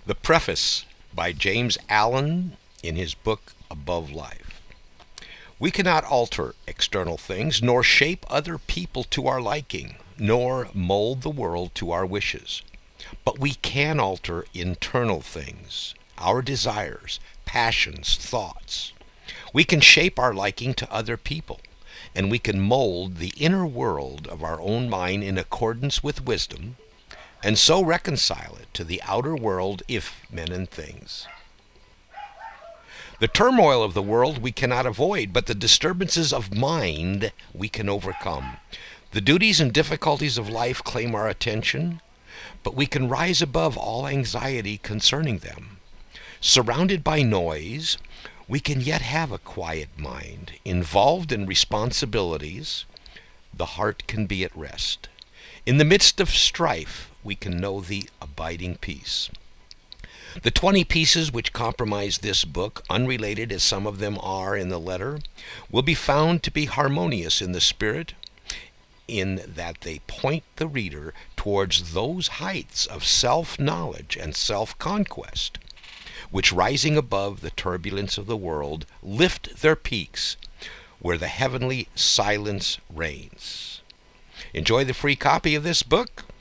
The preface by James Allen in his book Above Life. We cannot alter external things, nor shape other people to our liking, nor mold the world to our wishes. But we can alter internal things, our desires, passions, thoughts. We can shape our liking to other people, and we can mold the inner world of our own mind in accordance with wisdom, and so reconcile it to the outer world, if men and things. The turmoil of the world we cannot avoid, but the disturbances of mind we can overcome. The duties and difficulties of life claim our attention, but we can rise above all anxiety concerning them. Surrounded by noise, we can yet have a quiet mind. Involved in responsibilities, the heart can be at rest. In the midst of strife, we can know the abiding peace. The 20 pieces which comprise this book, unrelated as some of them are in the letter, will be found to be harmonious in the spirit, in that they point the reader towards those heights of self-knowledge and self-conquest, which, rising above the turbulence of the world, lift their peaks where the heavenly silence reigns. Enjoy the free copy of this book